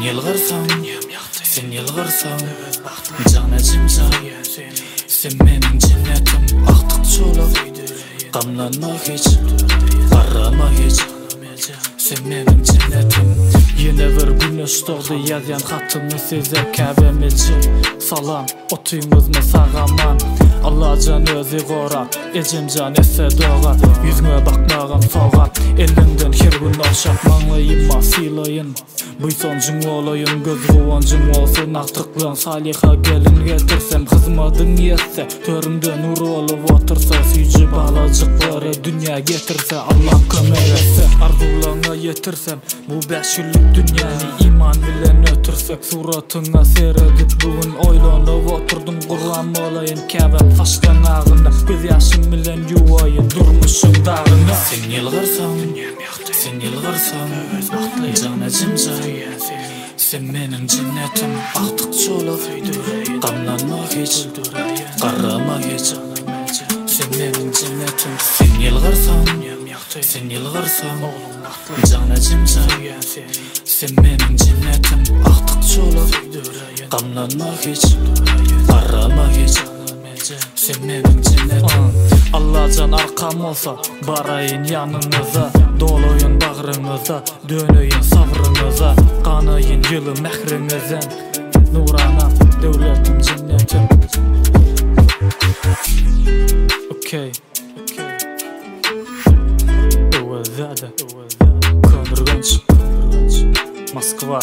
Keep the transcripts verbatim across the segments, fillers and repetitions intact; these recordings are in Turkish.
yılgırsan, sen yılgırsan, canacımca, sen menin cennetim, aktık çoluk, gamlanma hiç, arama hiç, sen menin cennetim. Yine bir güneş doğdu yazyan hatımı size kəbemilci. Salam, otuyumuz mu sağaman, Allah can özü qorar, ecim can esse doğar. Yüzüme bakmağım soğar, elinden her gün oşap manlayıma silayın. Buysoncun olayın, göz kuvancın olsun, aktıklığın saliha gelin getirsem. Hizmadın yetse, törümden nur olup otursa, süycü balacıkları dünya getirse, Allah kömek etse, arzularına yetirsem. Bu beş yıllık dünyayı iman bilen ötürsek, suratına seyredip bugün oylanıp oturdum. Kur'an olayın Kâbem taştan ağında, göz yaşım bilen yuvayı durmuşum dağına. Sen yılgırsan, sen yılgırsan, canacımca, sen menin cennetim, aktık çoluk, gamlanma hiç, qarama hiç, sen menin cennetim. Sen yılgırsan, sen yılgırsan, canacımca, sen menin cennetim, aktık çoluk, gamlanma hiç, qarama hiç, sen menin cennetim. Allah can arkam olsa, barayın yanınıza, doluyun bağrınıza, dönüyün sabrınıza, kanayın yılı mehrinizden, nurana devletim cennetim. Okey, Ovazada, Konurganç, Moskva,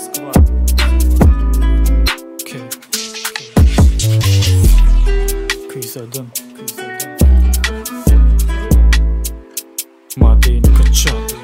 okey, kıysadım, Madeni kaçak.